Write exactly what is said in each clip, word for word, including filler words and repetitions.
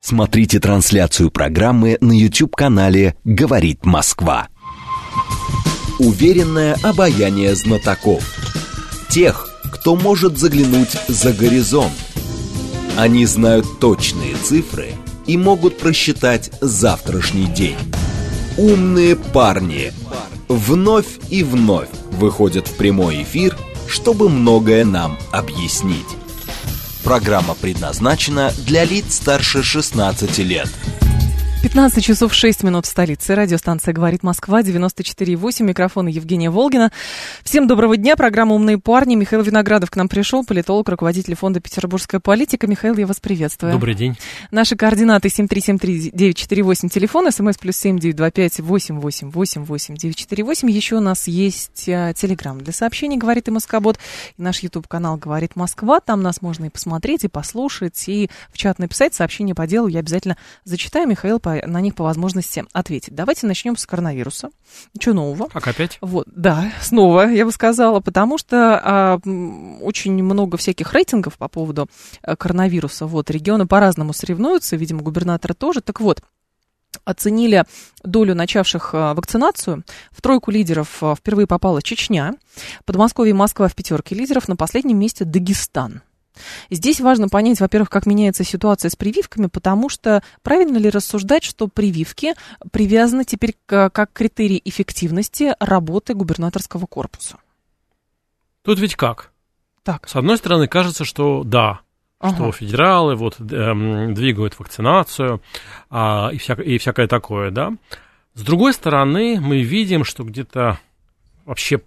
Смотрите трансляцию программы на YouTube-канале «Говорит Москва». Уверенное обаяние знатоков. Тех, кто может заглянуть за горизонт. Они знают точные цифры и могут просчитать завтрашний день. Умные парни вновь и вновь выходят в прямой эфир, чтобы многое нам объяснить. Программа предназначена для лиц старше шестнадцати лет. пятнадцать часов шесть минут в столице. Радиостанция «Говорит Москва», девяносто четыре и восемь. Микрофон Евгения Волгина. Всем доброго дня. Программа «Умные парни». Михаил Виноградов к нам пришел, политолог, руководитель фонда «Петербургская политика». Михаил, я вас приветствую. Добрый день. Наши координаты семь три семь три девять четыре восемь, телефон, смс плюс семь девять два пять восемь восемь восемь восемь девять четыре восемь. Еще у нас есть а, телеграм для сообщений «Говорит и Москобот», и наш YouTube-канал «Говорит Москва». Там нас можно и посмотреть, и послушать, и в чат написать сообщения по делу. Я обязательно зачитаю. Михаил на них по возможности ответить. Давайте начнем с коронавируса. Ничего нового. Как опять? Вот, да, снова, я бы сказала, потому что а, очень много всяких рейтингов по поводу а, коронавируса. Вот, регионы по-разному соревнуются, видимо, губернаторы тоже. Так вот, оценили долю начавших а, вакцинацию. В тройку лидеров а, впервые попала Чечня, Подмосковье и Москва в пятерке лидеров, на последнем месте Дагестан. Здесь важно понять, во-первых, как меняется ситуация с прививками, потому что правильно ли рассуждать, что прививки привязаны теперь к, как критерий эффективности работы губернаторского корпуса? Тут ведь как? Так. С одной стороны, кажется, что да, ага. что федералы вот, эм, двигают вакцинацию а, и, всяк, и всякое такое, да. С другой стороны, мы видим, что где-то вообще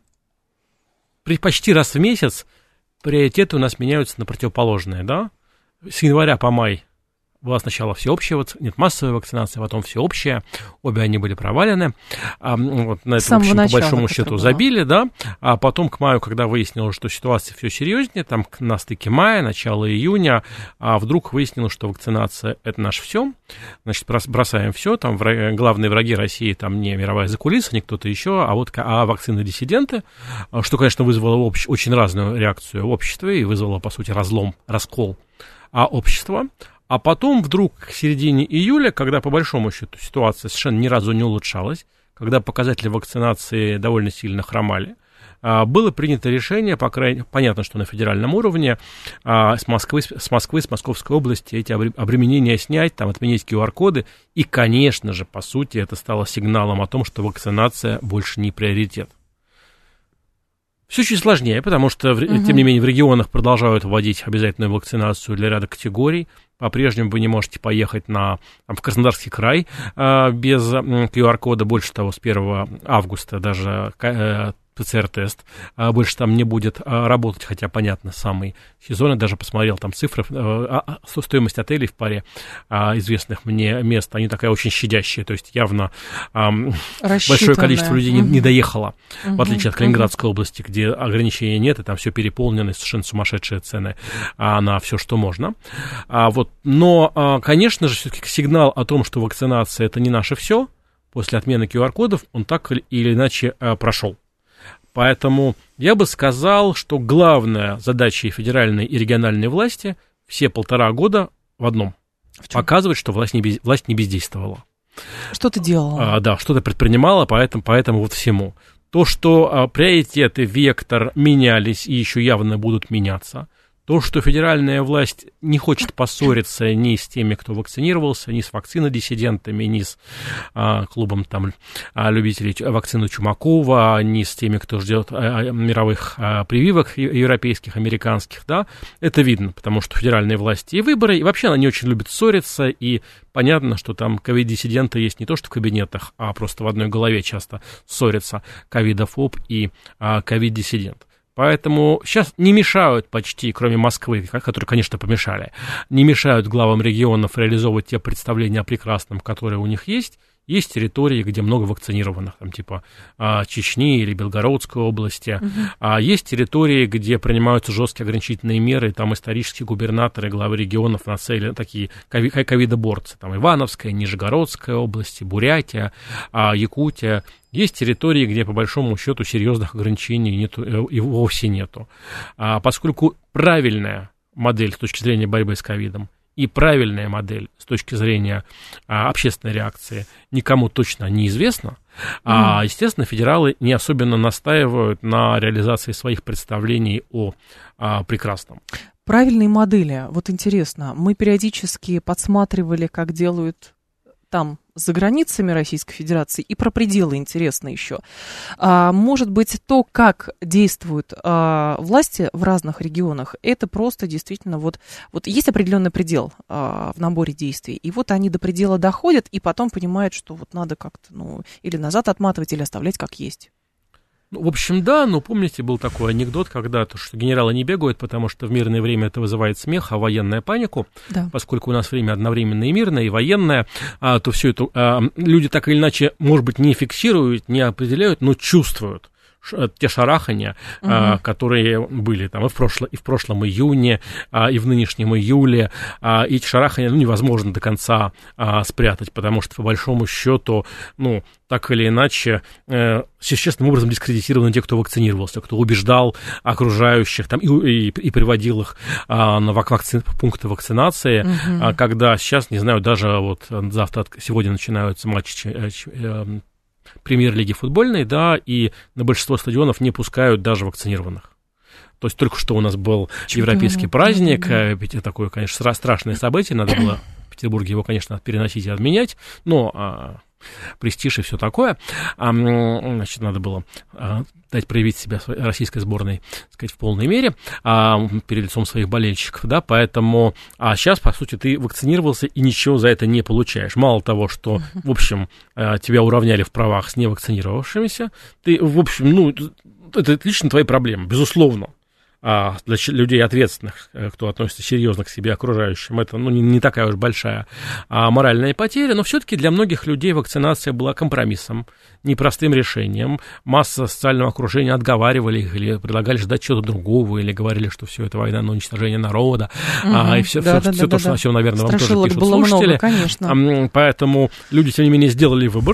почти раз в месяц приоритеты у нас меняются на противоположные, да? С января по май была сначала всеобщая, нет, массовая вакцинация, потом всеобщая, обе они были провалены, а, вот, на это, в общем, по большому счету забили, да, а потом к маю, когда выяснилось, что ситуация все серьезнее, там на стыке мая, начало июня, а вдруг выяснилось, что вакцинация – это наше все, значит, бросаем все, там враги, главные враги России, там не мировая закулиса, не кто-то еще, а вот а вакцины-диссиденты, что, конечно, вызвало общ, очень разную реакцию в обществе и вызвало, по сути, разлом, раскол а общества. А потом вдруг к середине июля, когда по большому счету ситуация совершенно ни разу не улучшалась, когда показатели вакцинации довольно сильно хромали, было принято решение, по крайней, понятно, что на федеральном уровне, с Москвы, с Москвы, с Московской области эти обременения снять, там, отменить ку ар-коды, и, конечно же, по сути, это стало сигналом о том, что вакцинация больше не приоритет. Все чуть сложнее, потому что, uh-huh. тем не менее, в регионах продолжают вводить обязательную вакцинацию для ряда категорий. По-прежнему вы не можете поехать на, там, в Краснодарский край э, без ку ар-кода. Больше того, с первого августа даже э, пэ цэ эр-тест э, больше там не будет э, работать, хотя, понятно, самый сезон. Я даже посмотрел там цифры, э, э, стоимость отелей в паре э, известных мне мест, они такая очень щадящая, то есть явно э, большое количество людей uh-huh. не, не доехало, uh-huh. в отличие от Калининградской uh-huh. области, где ограничений нет, и там все переполнено, совершенно сумасшедшие цены а, на все, что можно. А, вот. Но, конечно же, все-таки сигнал о том, что вакцинация – это не наше все, после отмены ку ар-кодов, он так или иначе прошел. Поэтому я бы сказал, что главная задача и федеральной, и региональной власти все полтора года в одном – показывать, что власть не, без, власть не бездействовала. Что-то делала. А, да, что-то предпринимала, поэтому, поэтому вот всему. То, что а, приоритеты, вектор менялись и еще явно будут меняться. То, что федеральная власть не хочет поссориться ни с теми, кто вакцинировался, ни с вакцинодиссидентами, ни с а, клубом там, а, любителей вакцины Чумакова, ни с теми, кто ждет а, мировых а, прививок европейских, американских, да, это видно, потому что федеральные власти и выборы, и вообще она не очень любит ссориться, и понятно, что там ковид-диссиденты есть не то что в кабинетах, а просто в одной голове часто ссорятся ковидофоб и а, ковид-диссидент. Поэтому сейчас не мешают почти, кроме Москвы, которые, конечно, помешали, не мешают главам регионов реализовывать те представления о прекрасном, которые у них есть. Есть территории, где много вакцинированных, там, типа Чечни или Белгородской области. Uh-huh. А есть территории, где принимаются жесткие ограничительные меры, там исторические губернаторы, главы регионов нацелены, такие ковидоборцы. Там Ивановская, Нижегородская области, Бурятия, Якутия. Есть территории, где, по большому счету, серьезных ограничений нету, и вовсе нету. А поскольку правильная модель с точки зрения борьбы с ковидом и правильная модель с точки зрения а, общественной реакции никому точно неизвестна. Mm. А, естественно, федералы не особенно настаивают на реализации своих представлений о а, прекрасном. Правильные модели. Вот интересно, мы периодически подсматривали, как делают там за границами Российской Федерации, и про пределы интересно еще. А, может быть, то, как действуют а, власти в разных регионах, это просто действительно вот, вот есть определенный предел а, в наборе действий, и вот они до предела доходят, и потом понимают, что вот надо как-то, ну, или назад отматывать, или оставлять как есть. Ну, в общем, да, но помните, был такой анекдот когда-то, что генералы не бегают, потому что в мирное время это вызывает смех, а военное — панику. Да. Поскольку у нас время одновременно и мирное, и военное, а, то все это а, люди так или иначе, может быть, не фиксируют, не определяют, но чувствуют те шарахания, угу. а, которые были там и в, прошло, и в прошлом июне, а, и в нынешнем июле. А, и эти шарахания, ну, невозможно до конца а, спрятать, потому что, по большому счету, ну, так или иначе, э, существенным образом дискредитированы те, кто вакцинировался, кто убеждал окружающих там, и, и, и приводил их а, на вакци... пункты вакцинации, угу. а, когда сейчас, не знаю, даже вот завтра, сегодня начинаются матчи э, премьер-лиги футбольной, да, и на большинство стадионов не пускают даже вакцинированных. То есть только что у нас был Чемпионат. Европейский праздник, да, да, да. Такое, конечно, страшное событие, надо было в Петербурге его, конечно, переносить и отменять, но а, престиж и все такое, а, значит, надо было а, дать проявить себя российской сборной, так сказать, в полной мере а, перед лицом своих болельщиков, да, поэтому, а сейчас, по сути, ты вакцинировался и ничего за это не получаешь. Мало того, что, в общем, тебя уравняли в правах с невакцинировавшимися, ты, в общем, ну, это лично твои проблемы, безусловно. А для людей ответственных, кто относится серьезно к себе окружающим, это, ну, не, не такая уж большая а, моральная потеря, но все-таки для многих людей вакцинация была компромиссом, непростым решением. Масса социального окружения отговаривали их или предлагали ждать чего-то другого, или говорили, что все это война на уничтожение народа, угу, а, и все, да, все, да, все да, то, да, что, да. Все, наверное, вам тоже пишут слушатели. Много, конечно. Поэтому люди, тем не менее, сделали выбор,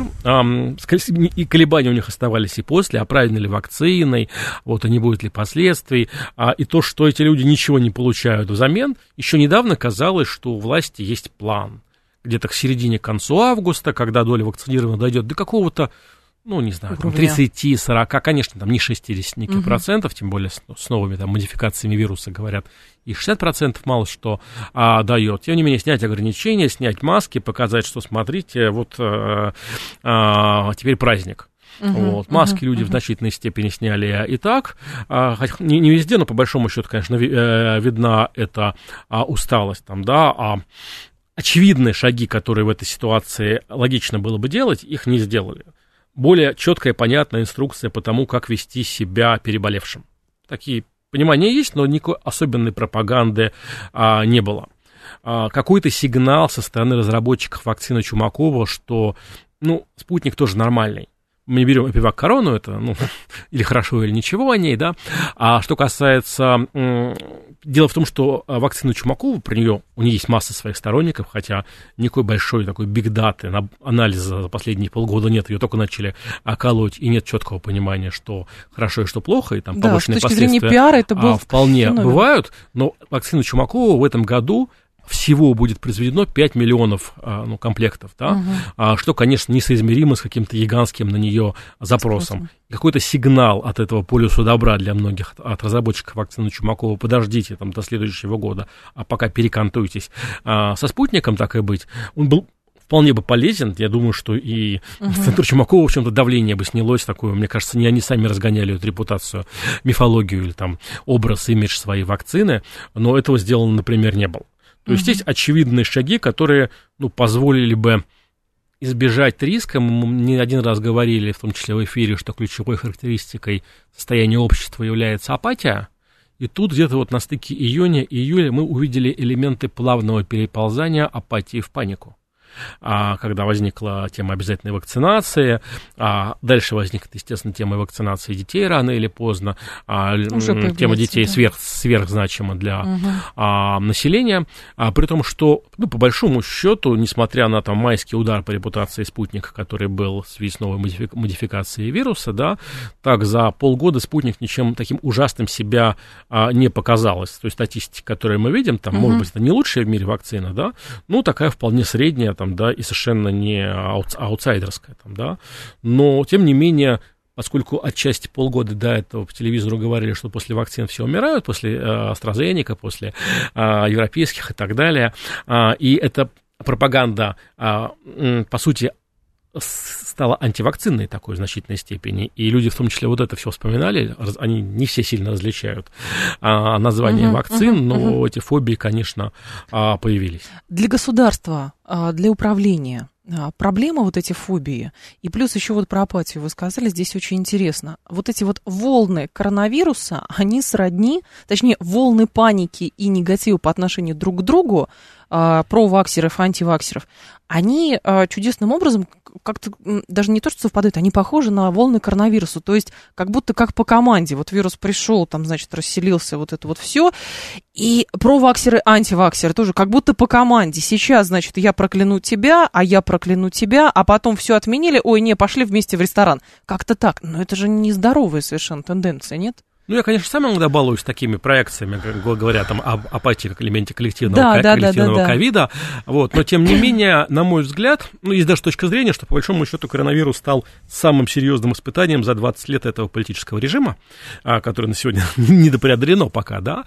и колебания у них оставались и после, а правильно ли вакциной, вот, а не будет ли последствий. А, и то, что эти люди ничего не получают взамен, еще недавно казалось, что у власти есть план. Где-то к середине, к концу августа, когда доля вакцинированных дойдет до какого-то, ну, не знаю, тридцать-сорок, конечно, там не шестьдесят угу. процентов, тем более с, с новыми там модификациями вируса, говорят, и шестьдесят процентов мало что а, дает. Тем не менее, снять ограничения, снять маски, показать, что, смотрите, вот а, а, теперь праздник. Uh-huh, вот. Маски uh-huh, люди uh-huh. в значительной степени сняли и так, а, не, не везде, но по большому счету, конечно, ви, э, видна эта а, усталость там, да, а очевидные шаги, которые в этой ситуации логично было бы делать, их не сделали. Более четкая, понятная инструкция по тому, как вести себя переболевшим. Такие понимания есть, но никакой особенной пропаганды а, не было. А, какой-то сигнал со стороны разработчиков вакцины Чумакова, что, ну, спутник тоже нормальный. Мы не берем эпивак корону, это, ну, или хорошо, или ничего о ней, да. А что касается... М- дело в том, что вакцина Чумакова, про нее, у нее есть масса своих сторонников, хотя никакой большой такой биг-даты, анализа за последние полгода нет, ее только начали колоть, и нет четкого понимания, что хорошо и что плохо, и там да, побочные последствия пиара это был вполне феномен. Бывают, но вакцина Чумакова в этом году всего будет произведено пять миллионов ну, комплектов, да, угу. что, конечно, несоизмеримо с каким-то гигантским на нее запросом. Какой-то сигнал от этого полюса добра для многих, от разработчиков вакцины Чумакова, подождите там, до следующего года, а пока перекантуйтесь. А со спутником, так и быть, он был вполне бы полезен. Я думаю, что и uh-huh. в центре Чумакова, в общем-то, давление бы снялось такое. Мне кажется, не они сами разгоняли эту репутацию, мифологию или там образ, имидж своей вакцины, но этого сделано, например, не было. То есть uh-huh. есть очевидные шаги, которые, ну, позволили бы избежать риска. Мы не один раз говорили, в том числе в эфире, что ключевой характеристикой состояния общества является апатия. И тут где-то вот на стыке июня и июля мы увидели элементы плавного переползания апатии в панику. а, когда возникла тема обязательной вакцинации, а дальше возникнет, естественно, тема вакцинации детей рано или поздно, а, тема детей да. сверх, сверхзначима для угу. а, населения, а, при том, что, ну, по большому счету, несмотря на там майский удар по репутации «Спутника», который был в связи с новой модификацией вируса, да, так за полгода «Спутник» ничем таким ужасным себя а, не показалось. То есть статистика, которую мы видим, там, угу. может быть, это не лучшая в мире вакцина, да, ну, такая вполне средняя, там, да, и совершенно не аут, аутсайдерская, там, да, но, тем не менее, поскольку отчасти полгода до этого по телевизору говорили, что после вакцин все умирают, после э, AstraZeneca, после э, европейских и так далее, э, и эта пропаганда, э, э, по сути, стала антивакцинной такой в значительной степени, и люди в том числе вот это все вспоминали, они не все сильно различают а, название uh-huh, вакцин, uh-huh, но uh-huh. эти фобии, конечно, а, появились. Для государства, для управления проблема вот эти фобии, и плюс еще вот про апатию вы сказали, здесь очень интересно. Вот эти вот волны коронавируса, они сродни, точнее, волны паники и негатива по отношению друг к другу, а, проваксеров, антиваксеров, они а, чудесным образом как-то даже не то, что совпадают, они похожи на волны коронавируса, то есть как будто как по команде. Вот вирус пришел, там, значит, расселился, вот это вот все, и проваксеры, антиваксеры тоже как будто по команде. Сейчас, значит, я прокляну тебя, а я прокляну тебя, а потом все отменили, ой, не, пошли вместе в ресторан. Как-то так. Но это же нездоровая совершенно тенденция, нет? Ну, я, конечно, сам иногда балуюсь такими проекциями, как говоря, там, об апатии как элементе коллективного, да, ко- да, коллективного да, да, ковида, вот, но, тем не менее, на мой взгляд, ну, есть даже точка зрения, что, по большому счету, коронавирус стал самым серьезным испытанием за двадцать лет этого политического режима, который на сегодня недопреодолено пока, да,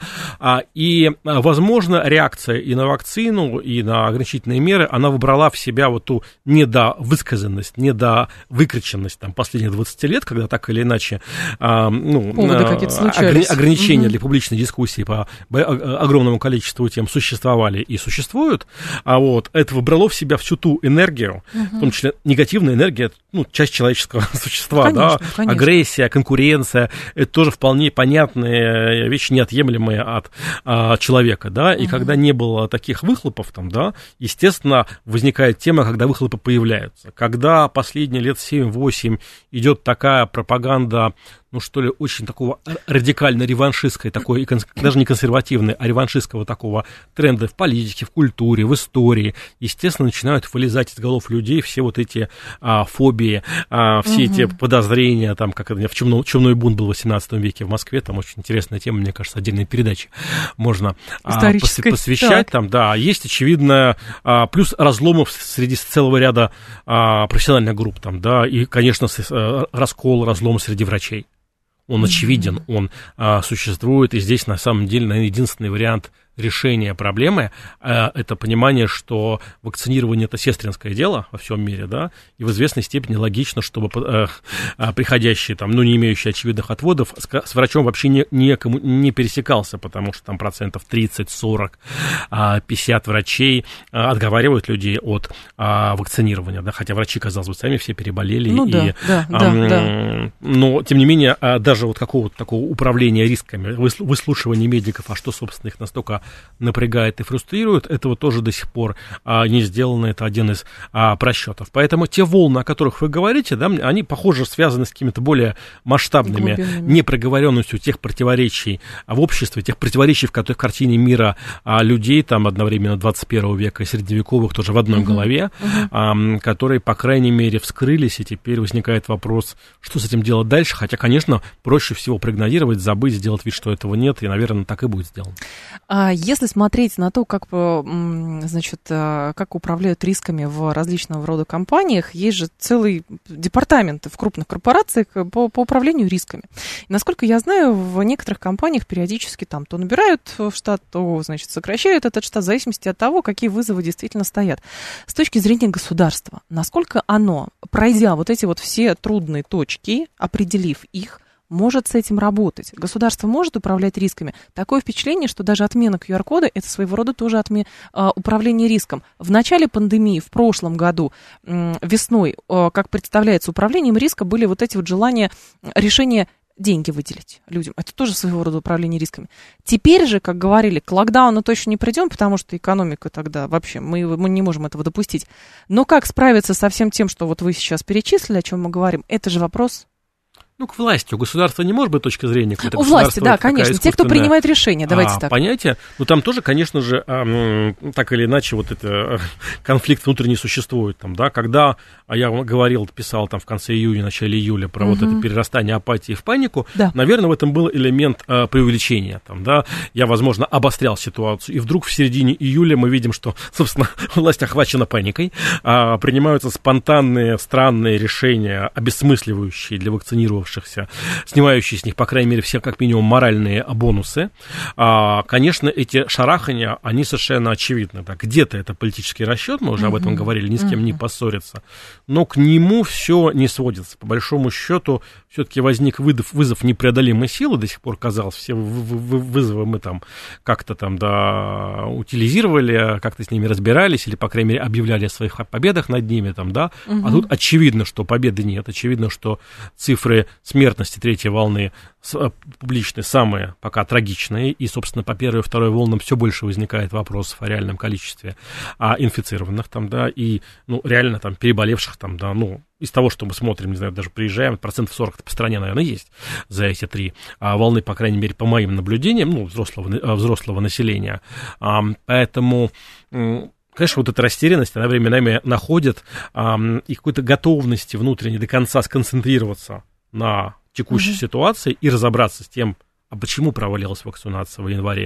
и, возможно, реакция и на вакцину, и на ограничительные меры, она выбрала в себя вот ту недовысказанность, недовыкриченность, там, последних двадцати лет, когда так или иначе, ну, Ограни- ограничения угу. для публичной дискуссии по огромному количеству тем существовали и существуют, а вот это выбрало в себя всю ту энергию, угу. в том числе негативная энергия, ну, часть человеческого существа, конечно, да, конечно. Агрессия, конкуренция, это тоже вполне понятные вещи, неотъемлемые от а, человека, да, и угу. когда не было таких выхлопов там, да, естественно, возникает тема, когда выхлопы появляются, когда последние лет семь-восемь идет такая пропаганда, ну, что ли, очень такого радикально-реваншистской, такой, даже не консервативной, а реваншистского такого тренда в политике, в культуре, в истории, естественно, начинают вылезать из голов людей все вот эти а, фобии, а, все угу. эти подозрения, там, как в чумной, чумной бунт был в восемнадцатом веке в Москве, там очень интересная тема, мне кажется, отдельной передачи можно а, пос, посвящать, так. там, да, есть, очевидно, а, плюс разломов среди целого ряда а, профессиональных групп, там, да, и, конечно, с, а, раскол, разлом среди врачей. Он очевиден, он а, существует, и здесь, на самом деле, наверное, единственный вариант решения проблемы а, это понимание, что вакцинирование – это сестринское дело во всем мире, да, и в известной степени логично, чтобы а, а, приходящие, там, ну, не имеющие очевидных отводов, с, с врачом вообще не, некому, не пересекался, потому что там процентов тридцать, сорок, пятьдесят врачей а, отговаривают людей от а, вакцинирования, да, хотя врачи, казалось бы, сами все переболели, ну, и, да, да, а, да, да. но, тем не менее, даже вот какого-то такого управления рисками, выслушивания медиков, а что, собственно, их настолько напрягает и фрустрирует, этого тоже до сих пор а, не сделано, это один из а, просчетов. Поэтому те волны, о которых вы говорите, да, они, похоже, связаны с какими-то более масштабными глубинными непроговоренностью тех противоречий в обществе, тех противоречий, в которых в картине мира а, людей, там, одновременно двадцать первого века и средневековых, тоже в одной uh-huh. голове, uh-huh. а, которые, по крайней мере, вскрылись, и теперь возникает вопрос, что с этим делать дальше, хотя, конечно, проще всего проигнорировать, забыть, сделать вид, что этого нет, и, наверное, так и будет сделано. Если смотреть на то, как, значит, как управляют рисками в различного рода компаниях, есть же целый департамент в крупных корпорациях по, по управлению рисками. И, насколько я знаю, в некоторых компаниях периодически там то набирают в штат, то, значит, сокращают этот штат в зависимости от того, какие вызовы действительно стоят. С точки зрения государства, насколько оно, пройдя вот эти вот все трудные точки, определив их, может с этим работать. Государство может управлять рисками. Такое впечатление, что даже отмена ку ар кода – это своего рода тоже отме... управление риском. В начале пандемии, в прошлом году, весной, как представляется, управлением риска были вот эти вот желания решения деньги выделить людям. Это тоже своего рода управление рисками. Теперь же, как говорили, к локдауну точно не придем, потому что экономика тогда вообще, мы, мы не можем этого допустить. Но как справиться со всем тем, что вот вы сейчас перечислили, о чем мы говорим, это же вопрос... Ну, к власти. У государства не может быть точки зрения. У власти, да, конечно. Те, кто принимает решения, давайте а, так. Понятие. Ну, там тоже, конечно же, а, так или иначе, вот это конфликт внутренний существует. Там, да, когда я говорил, писал там в конце июня, начале июля про угу. вот это перерастание апатии в панику, да. наверное, в этом был элемент а, преувеличения. Там, да. Я, возможно, обострял ситуацию. И вдруг в середине июля мы видим, что, собственно, власть охвачена паникой, а, принимаются спонтанные, странные решения, обесмысливающие для вакцинированных, снимающие с них, по крайней мере, все как минимум моральные бонусы. А, конечно, эти шарахания, они совершенно очевидны. Да. Где-то это политический расчет, мы уже uh-huh. об этом говорили, ни с кем uh-huh. не поссориться. Но к нему все не сводится. По большому счету, все-таки возник вызов, вызов непреодолимой силы, до сих пор казалось, все вызовы мы там как-то там, да, утилизировали, как-то с ними разбирались, или, по крайней мере, объявляли о своих победах над ними, там, да. Uh-huh. А тут очевидно, что победы нет, очевидно, что цифры смертности третьей волны публичные самые пока трагичные, и, собственно, по первой и второй волнам все больше возникает вопросов о реальном количестве а, инфицированных там, да, и, ну, реально там переболевших там, да, ну, из того, что мы смотрим, не знаю, даже приезжаем, процентов сорок по стране, наверное, есть за эти три а, волны, по крайней мере, по моим наблюдениям, ну, взрослого, взрослого населения, а, поэтому... Конечно, вот эта растерянность, она временами находит а, и какой-то готовности внутренней до конца сконцентрироваться на текущей uh-huh. ситуации и разобраться с тем, а почему провалилась вакцинация в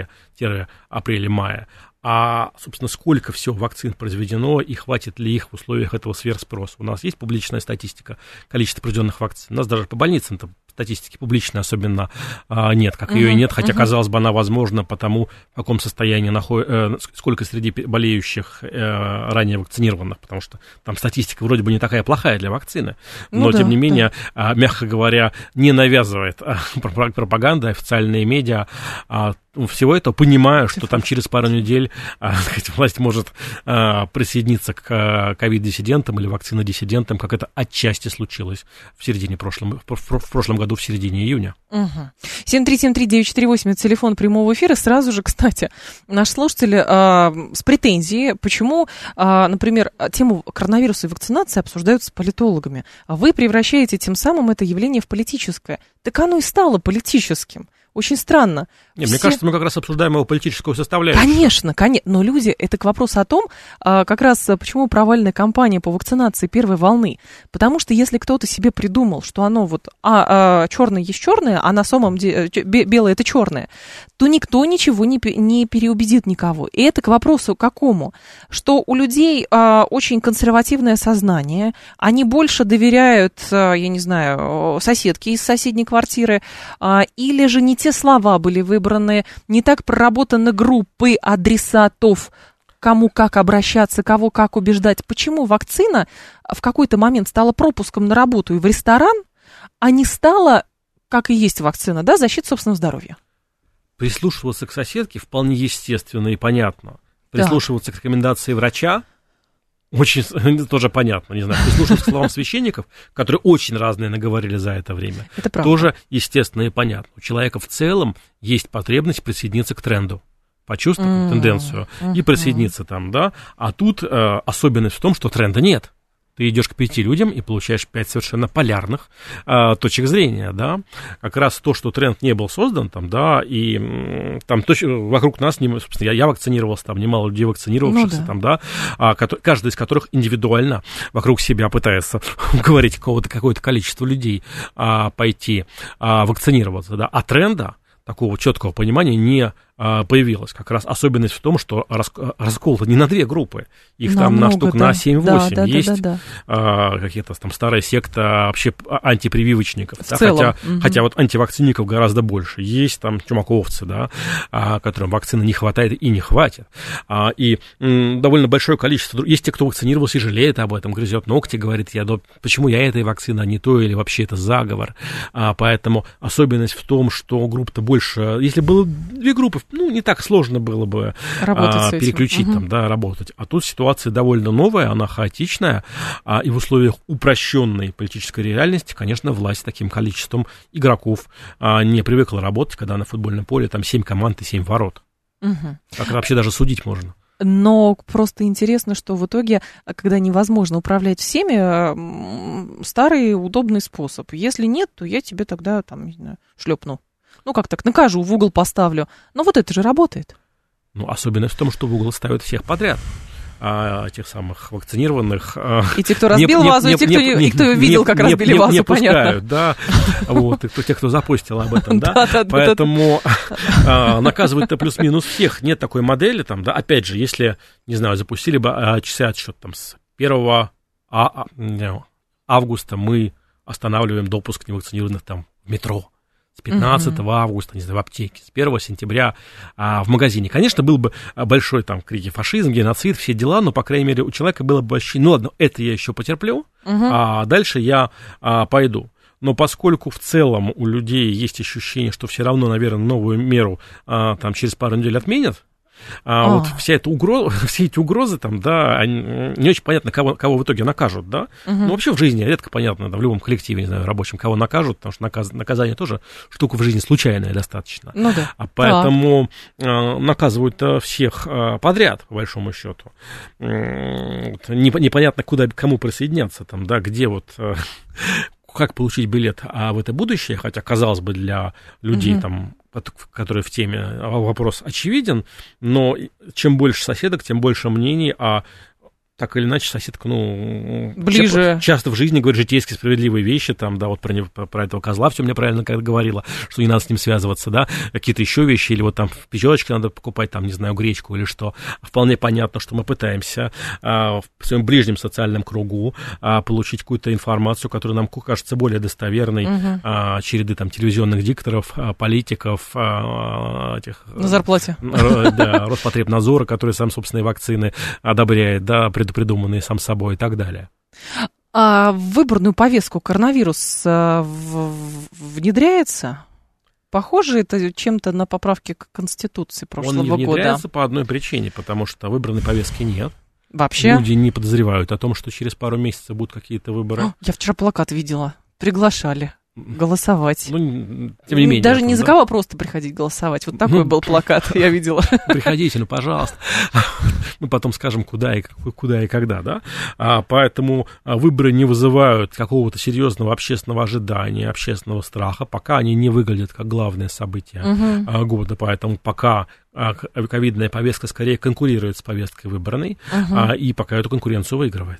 январе-апреле-мае, а, собственно, сколько всего вакцин произведено и хватит ли их в условиях этого сверхспроса. У нас есть публичная статистика, количество произведенных вакцин. У нас даже по больницам-то статистики публичной особенно а, нет, как uh-huh, ее и нет, хотя, uh-huh. казалось бы, она возможна по тому, в каком состоянии находится, э, сколько среди болеющих э, ранее вакцинированных, потому что там статистика вроде бы не такая плохая для вакцины, но, ну, тем да, не менее, да. а, мягко говоря, не навязывает а, пропаганда, официальные медиа, а, всего этого, понимая, что там через пару недель а, сказать, власть может а, присоединиться к ковид-диссидентам или вакцинодиссидентам, как это отчасти случилось в середине прошлом, в, в, в прошлом году, в середине июня. Угу. семь три семь три девять четыре восемь, это телефон прямого эфира. Сразу же, кстати, наши слушатели а, с претензией, почему, а, например, тему коронавируса и вакцинации обсуждают с политологами. Вы превращаете тем самым это явление в политическое. Так оно и стало политическим. Очень странно. Не, Все... Мне кажется, мы как раз обсуждаем его политическую составляющую. Конечно, конечно. Но люди, это к вопросу о том, как раз почему провальная кампания по вакцинации первой волны. Потому что если кто-то себе придумал, что оно вот, а, а черное есть черное, а на самом деле белое это черное, то никто ничего не, не переубедит никого. И это к вопросу какому? Что у людей а, очень консервативное сознание, они больше доверяют, а, я не знаю, соседке из соседней квартиры, а, или же не те слова были выбраны, не так проработаны группы адресатов, кому как обращаться, кого как убеждать. Почему вакцина в какой-то момент стала пропуском на работу и в ресторан, а не стала, как и есть вакцина, да, защита собственного здоровья? Прислушиваться к соседке вполне естественно и понятно. Прислушиваться да. к рекомендации врача очень тоже понятно, не знаю, прислушиваться к словам священников, которые очень разные наговорили за это время, это тоже естественно и понятно. У человека в целом есть потребность присоединиться к тренду, почувствовать mm-hmm. тенденцию mm-hmm. и присоединиться там, да. А тут э, особенность в том, что тренда нет. Ты идешь к пяти людям и получаешь пять совершенно полярных э, точек зрения, да. Как раз то, что тренд не был создан, там, да, и м, там точно вокруг нас, не, собственно, я, я вакцинировался, там немало людей вакцинировавшихся, ну, да. там, да, а, ко- каждый из которых индивидуально вокруг себя пытается уговорить какого-то, какое-то количество людей а, пойти а, вакцинироваться, да. А тренда такого четкого понимания не а, появилась. Как раз особенность в том, что рас, раскол-то не на две группы. Их на там много, на штук да. на семь-восемь. Да, да, есть да, да, да. А, какие-то там старая секта вообще антипрививочников. Да, хотя, угу. хотя вот антивакцинников гораздо больше. Есть там чумаковцы, да, а, которым вакцины не хватает и не хватит. А, и м, довольно большое количество. Есть те, кто вакцинировался и жалеет об этом, грызет ногти, говорит, я, да, почему я этой вакцины, а не то, или вообще это заговор. А, поэтому особенность в том, что группа-то больше... Если было две группы, ну, не так сложно было бы а, переключить, угу. там, да, работать. А тут ситуация довольно новая, она хаотичная, а, и в условиях упрощенной политической реальности, конечно, власть с таким количеством игроков а, не привыкла работать, когда на футбольном поле там семь команд и семь ворот. Угу. Как это вообще даже судить можно? Но просто интересно, что в итоге, когда невозможно управлять всеми, старый удобный способ. Если нет, то я тебе тогда, там, не знаю, шлепну. Ну, как так, накажу, в угол поставлю. Но вот это же работает. Ну, особенность в том, что в угол ставят всех подряд. А, тех самых вакцинированных. И те, кто разбил не, вазу, не, и те, кто, не, не, и кто видел, не, как не, разбили не, вазу, не понятно. Пускают, да. Вот, и кто, те, кто запостил об этом, да. Поэтому наказывают-то плюс-минус всех. Нет такой модели, там, да. Опять же, если, не знаю, запустили бы часы отсчет там с первого августа мы останавливаем допуск невакцинированных там в метро. С пятнадцатого uh-huh. августа, не знаю, в аптеке, с первого сентября а, в магазине. Конечно, был бы большой там крики фашизм, геноцид, все дела, но, по крайней мере, у человека было бы ощущение, ну ладно, это я еще потерплю, uh-huh. а дальше я а, пойду. Но поскольку в целом у людей есть ощущение, что все равно, наверное, новую меру а, там через пару недель отменят, А, а. вот вся эта угроза, все эти угрозы там, да, они, не очень понятно, кого, кого в итоге накажут, да. Угу. Ну, вообще в жизни редко понятно, да, в любом коллективе, не знаю, рабочем, кого накажут, потому что наказ, наказание тоже штука в жизни случайная достаточно. Ну да. А поэтому а, наказывают всех а, подряд, по большому счету. Непонятно, куда, кому присоединяться там, да, где вот... как получить билет а в это будущее, хотя, казалось бы, для людей, угу. там, которые в теме, вопрос очевиден, но чем больше соседок, тем больше мнений, а так или иначе соседка, ну, ближе. Часто в жизни говорит житейски справедливые вещи, там, да, вот про, него, про этого козла все мне правильно говорила, что не надо с ним связываться, да, какие-то еще вещи, или вот там в пятерочке надо покупать, там, не знаю, гречку или что. Вполне понятно, что мы пытаемся а, в своем ближнем социальном кругу а, получить какую-то информацию, которая нам кажется более достоверной, угу. а, череды там телевизионных дикторов, а, политиков, а, этих... На зарплате. Да, Роспотребнадзора, который сам собственные вакцины одобряет, да, предопридуманные сам собой и так далее. А в выборную повестку коронавирус а, в, в, внедряется? Похоже это чем-то на поправки к Конституции прошлого года? Он не внедряется года. По одной причине, потому что выборной повестки нет. Вообще? Люди не подозревают о том, что через пару месяцев будут какие-то выборы. Я вчера плакат видела. Приглашали голосовать. Ну, тем не менее. Даже этом, не за да? кого, просто приходить голосовать. Вот такой был плакат, я видела. Приходите, ну, пожалуйста. Мы потом скажем, куда и, куда и когда, да? А, поэтому выборы не вызывают какого-то серьезного общественного ожидания, общественного страха, пока они не выглядят как главное событие угу. года. Поэтому пока ковидная повестка скорее конкурирует с повесткой выборной, угу. а, и пока эту конкуренцию выигрывает.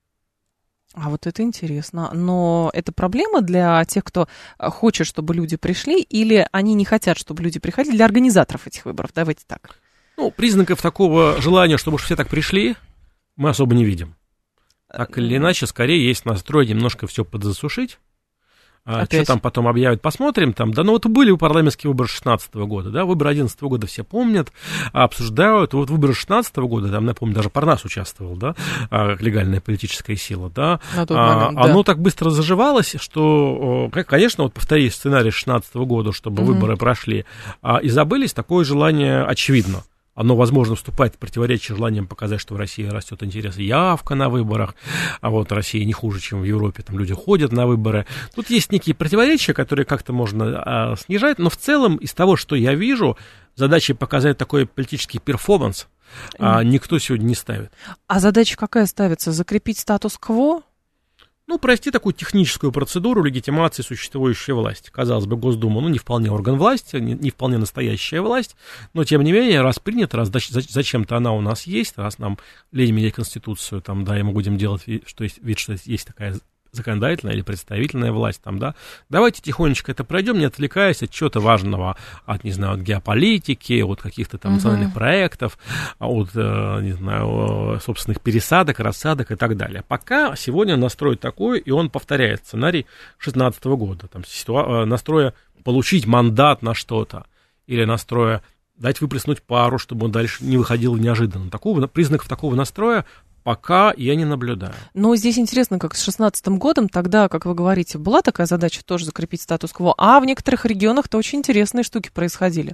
А вот это интересно. Но это проблема для тех, кто хочет, чтобы люди пришли, или они не хотят, чтобы люди приходили, для организаторов этих выборов? Давайте так. Ну, признаков такого желания, чтобы уж все так пришли, мы особо не видим. Так или иначе, скорее есть настрой немножко все подзасушить. А что там потом объявят, посмотрим. Там, да, ну вот были парламентские выборы шестнадцатого года, да, выборы одиннадцатого года все помнят, обсуждают. Вот выборы шестнадцатого года, там, напомню, даже Парнас участвовал, да, как легальная политическая сила, да. А, момент, оно да. так быстро заживалось, что, конечно, вот повторить сценарий шестнадцатого года, чтобы угу. выборы прошли, и забылись, такое желание очевидно. Оно, возможно, вступает в противоречие желанием показать, что в России растет интерес и явка на выборах, а вот Россия не хуже, чем в Европе, там люди ходят на выборы. Тут есть некие противоречия, которые как-то можно а, снижать, но в целом из того, что я вижу, задачей показать такой политический перформанс а, никто сегодня не ставит. А задача какая ставится? Закрепить статус-кво? Ну, провести такую техническую процедуру легитимации существующей власти. Казалось бы, Госдума, ну, не вполне орган власти, не, не вполне настоящая власть, но, тем не менее, раз принято, раз зачем-то она у нас есть, раз нам лень менять Конституцию, там, да, и мы будем делать вид, что есть, вид, что есть такая законодательная или представительная власть, там, да, давайте тихонечко это пройдем, не отвлекаясь от чего-то важного, от, не знаю, от геополитики, от каких-то там национальных uh-huh. проектов, от, не знаю, собственных пересадок, рассадок и так далее. Пока сегодня настрой такой, и он повторяет сценарий шестнадцатого года, там, ситуа- настроя получить мандат на что-то, или настроя дать выплеснуть пару, чтобы он дальше не выходил неожиданно. Такого, признаков такого настроя пока я не наблюдаю. Но здесь интересно, как с шестнадцатым годом, тогда, как вы говорите, была такая задача тоже закрепить статус-кво, а в некоторых регионах-то очень интересные штуки происходили.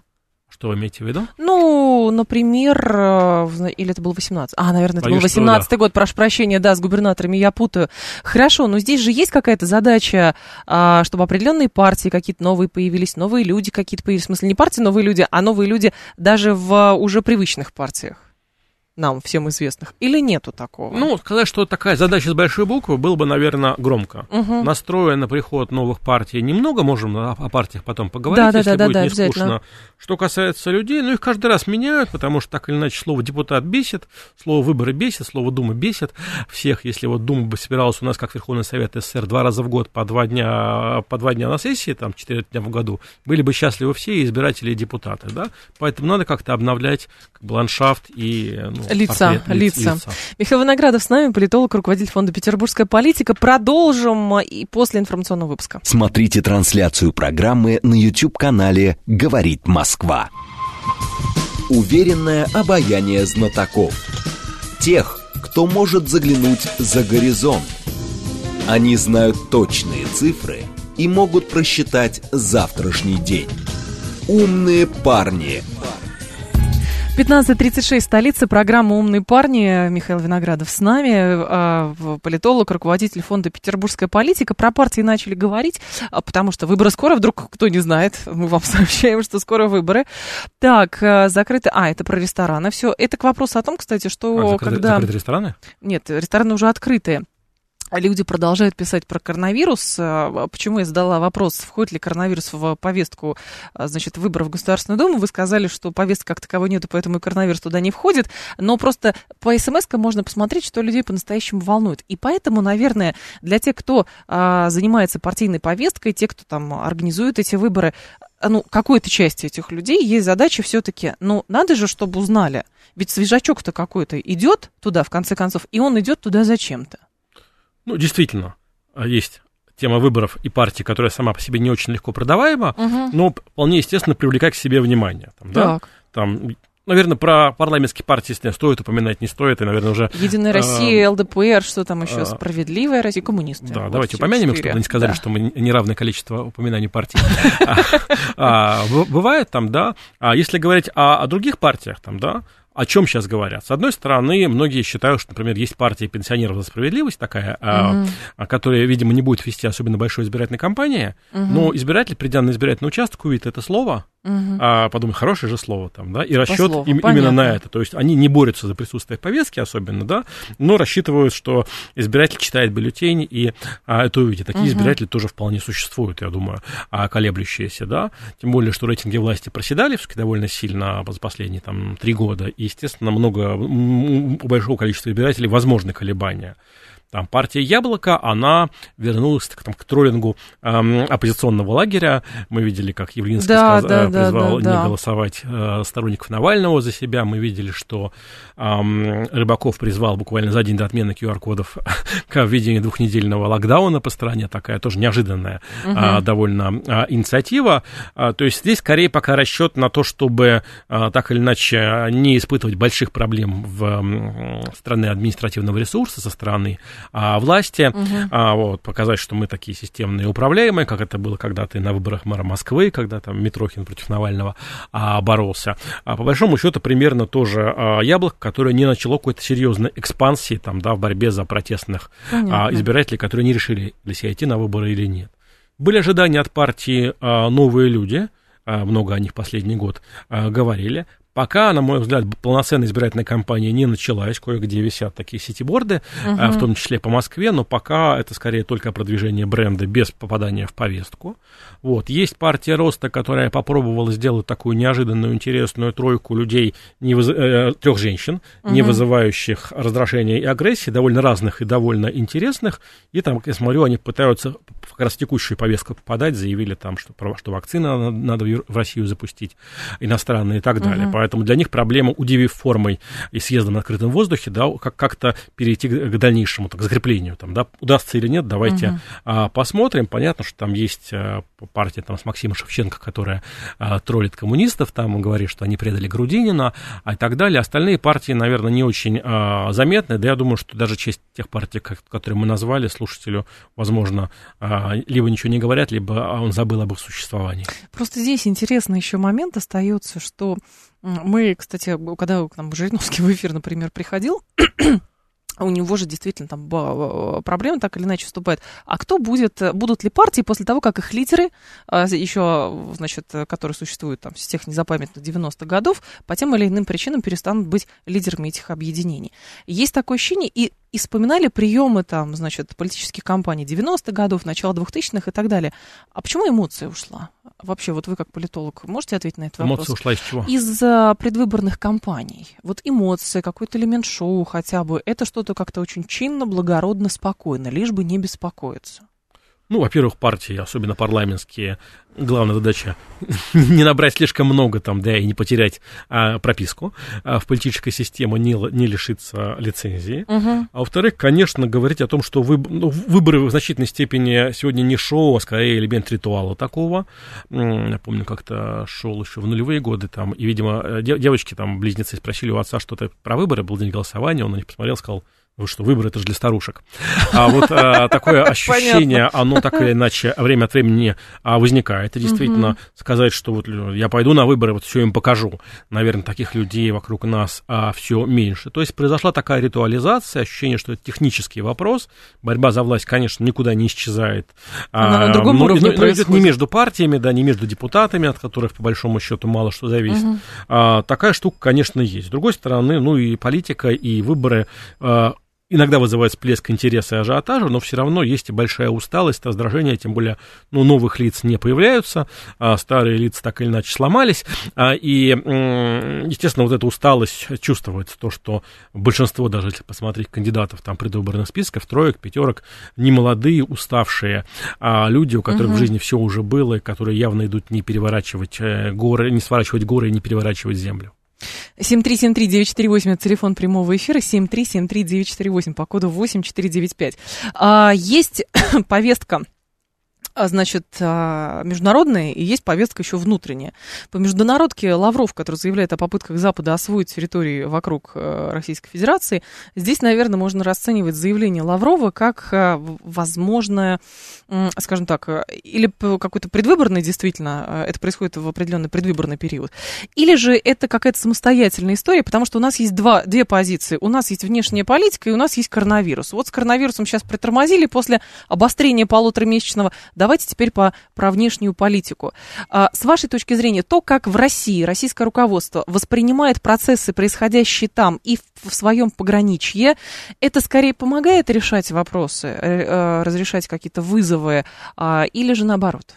Что вы имеете в виду? Ну, например, или это был восемнадцатый? А, наверное, это Боюсь, был восемнадцатый да. год, прошу прощения, да, с губернаторами я путаю. Хорошо, но здесь же есть какая-то задача, чтобы определенные партии какие-то новые появились, новые люди какие-то появились. В смысле, не партии новые люди, а новые люди даже в уже привычных партиях. Нам всем известных, или нету такого? Ну, сказать, что такая задача с большой буквы, было бы, наверное, громко. Угу. Настроя на приход новых партий немного, можем о, о партиях потом поговорить, да, если да, будет да, не скучно. Что касается людей, ну, их каждый раз меняют, потому что так или иначе слово «депутат» бесит, слово «выборы» бесит, слово «дума» бесит всех. Если вот Дума бы собиралась у нас, как Верховный Совет СССР, два раза в год по два дня, по два дня на сессии, там, четыре дня в году, были бы счастливы все избиратели и депутаты, да? Поэтому надо как-то обновлять как бы, ландшафт и... Ну, лица, портрет, лица. лица. Михаил Виноградов с нами, политолог, руководитель фонда «Петербургская политика». Продолжим и после информационного выпуска. Смотрите трансляцию программы на YouTube-канале «Говорит Москва». Уверенное обаяние знатоков. Тех, кто может заглянуть за горизонт. Они знают точные цифры и могут просчитать завтрашний день. Умные парни. пятнадцать тридцать шесть, столица, программа «Умные парни». Михаил Виноградов с нами, политолог, руководитель фонда «Петербургская политика». Про партии начали говорить, потому что выборы скоро, вдруг кто не знает, мы вам сообщаем, что скоро выборы. Так, закрыты... А, это про рестораны. Все, это к вопросу о том, кстати, что а, закрыты, когда... закрыты рестораны? Нет, рестораны уже открытые. Люди продолжают писать про коронавирус. Почему я задала вопрос, входит ли коронавирус в повестку, значит, выборов в Государственную Думу? Вы сказали, что повестки как таковой нету, поэтому и коронавирус туда не входит. Но просто по смс-кам можно посмотреть, что людей по-настоящему волнует. И поэтому, наверное, для тех, кто а, занимается партийной повесткой, те, кто там организует эти выборы, ну, какой-то части этих людей есть задача все-таки, ну, надо же, чтобы узнали. Ведь свежачок-то какой-то идет туда, в конце концов, и он идет туда зачем-то. Ну, действительно, есть тема выборов и партии, которая сама по себе не очень легко продаваема, угу. но вполне естественно привлекать к себе внимание. Там, да? Там, наверное, про парламентские партии стоит упоминать, не стоит, и, наверное, уже... Единая Россия, эл дэ пэ эр, что там еще, Справедливая Россия, коммунисты. Да, вот давайте упомянем их, чтобы не сказали, да. что мы неравное количество упоминаний партий. Бывает там, да, а если говорить о других партиях, там, да, о чем сейчас говорят? С одной стороны, многие считают, что, например, есть партия пенсионеров за справедливость такая, uh-huh. а, которая, видимо, не будет вести особенно большой избирательной кампании, uh-huh. но избиратель, придя на избирательный участок, увидит это слово, uh-huh. а, подумает, хорошее же слово там, да, и расчет им, именно на это. То есть они не борются за присутствие в повестке особенно, да, но рассчитывают, что избиратель читает бюллетень и а, это увидит. Такие uh-huh. избиратели тоже вполне существуют, я думаю, а, колеблющиеся, да, тем более, что рейтинги власти проседали все-таки довольно сильно за последние там три года, и, естественно, много, у большого количества избирателей возможны колебания. Там партия «Яблоко», она вернулась там, к троллингу эм, оппозиционного лагеря. Мы видели, как Явлинский да, сказ... да, призвал да, да, не да. голосовать э, сторонников Навального за себя. Мы видели, что эм, Рыбаков призвал буквально за день до отмены ку ар-кодов к введению двухнедельного локдауна по стране. Такая тоже неожиданная угу. э, довольно э, инициатива. Э, то есть здесь скорее пока расчет на то, чтобы э, так или иначе не испытывать больших проблем в э, стране административного ресурса со стороны А власти, uh-huh. а, вот, показать, что мы такие системные управляемые, как это было когда-то и на выборах мэра Москвы, когда там Митрохин против Навального а, боролся. А, по большому счету, примерно тоже а, «Яблоко», которое не начало какой-то серьезной экспансии там, да, в борьбе за протестных а, избирателей, которые не решили для себя идти на выборы или нет. Были ожидания от партии а, «Новые люди», а, много о них последний год а, говорили. Пока, на мой взгляд, полноценная избирательная кампания не началась, кое-где висят такие сетиборды, uh-huh. в том числе по Москве, но пока это скорее только продвижение бренда без попадания в повестку. Вот. Есть партия «Роста», которая попробовала сделать такую неожиданную, интересную тройку людей, не выз... э, трех женщин, uh-huh. не вызывающих раздражения и агрессии, довольно разных и довольно интересных, и там, я смотрю, они пытаются как раз в текущую повестку попадать, заявили там, что, что вакцины надо в Россию запустить, иностранные и так далее. Uh-huh. поэтому для них проблема, удивив формой и съездом на открытом воздухе, да, как- как-то перейти к, к дальнейшему, так, к закреплению, там, да, удастся или нет, давайте угу. а, посмотрим. Понятно, что там есть а, партия там, с Максимом Шевченко, которая а, троллит коммунистов, там говорит, что они предали Грудинина, а и так далее. Остальные партии, наверное, не очень а, заметны, да, я думаю, что даже часть тех партий, которые мы назвали, слушателю, возможно, а, либо ничего не говорят, либо он забыл об их существовании. Просто здесь интересный еще момент остается, что мы, кстати, когда к нам Жириновский в эфир, например, приходил, у него же действительно там проблемы так или иначе вступают. А кто будет, будут ли партии после того, как их лидеры, еще, значит, которые существуют там с тех незапамятных девяностых годов, по тем или иным причинам перестанут быть лидерами этих объединений? Есть такое ощущение, и, и вспоминали приемы там, значит, политических кампаний девяностых годов, начала двухтысячных и так далее. А почему эмоция ушла? Вообще, вот вы как политолог можете ответить на этот вопрос? Эмоция ушла из чего? Из-за предвыборных кампаний. Вот эмоции, какой-то элемент шоу хотя бы, это что-то как-то очень чинно, благородно, спокойно, лишь бы не беспокоиться. Ну, во-первых, партии, особенно парламентские, главная задача не набрать слишком много там, да, и не потерять а, прописку а, в политической системе, не, не лишиться лицензии. Uh-huh. А во-вторых, конечно, говорить о том, что выб- ну, выборы в значительной степени сегодня не шоу, а скорее элемент ритуала такого. Я помню, как-то шел еще в нулевые годы там, и, видимо, девочки там, близнецы, спросили у отца что-то про выборы, был день голосования, он на них посмотрел, сказал: вы что, выборы, это же для старушек. А вот а, такое ощущение, оно так или иначе время от времени а, возникает. И действительно угу. сказать, что вот я пойду на выборы, вот все им покажу. Наверное, таких людей вокруг нас а, все меньше. То есть произошла такая ритуализация, ощущение, что это технический вопрос. Борьба за власть, конечно, никуда не исчезает. Она а, на другом но, уровне но, но идет не между партиями, да, не между депутатами, от которых, по большому счету, мало что зависит. Угу. А, такая штука, конечно, есть. С другой стороны, ну и политика, и выборы а, иногда вызывает всплеск интереса и ажиотажа, но все равно есть и большая усталость, раздражение, тем более, ну, новых лиц не появляются, а старые лица так или иначе сломались, а, и, естественно, вот эта усталость чувствуется, то, что большинство, даже если посмотреть кандидатов там предвыборных списков, троек, пятерок, не молодые, уставшие, а люди, у которых угу. в жизни все уже было, и которые явно идут не переворачивать горы, не сворачивать горы и не переворачивать землю. семь три семь три девять четыре восемь, это телефон прямого эфира, семь три семь три девять четыре восемь, по коду восемь четыре девять пять. А, есть повестка, значит, международная, и есть повестка еще внутренняя. По международке Лавров, который заявляет о попытках Запада освоить территории вокруг Российской Федерации, здесь, наверное, можно расценивать заявление Лаврова как возможное, скажем так, или какой-то предвыборный, действительно, это происходит в определенный предвыборный период, или же это какая-то самостоятельная история, потому что у нас есть два, две позиции. У нас есть внешняя политика, и у нас есть коронавирус. Вот с коронавирусом сейчас притормозили после обострения полуторамесячного. Давайте теперь по, про внешнюю политику. А, с вашей точки зрения, то, как в России российское руководство воспринимает процессы, происходящие там и в, в своем пограничье, это скорее помогает решать вопросы, э, э, разрешать какие-то вызовы, э, или же наоборот?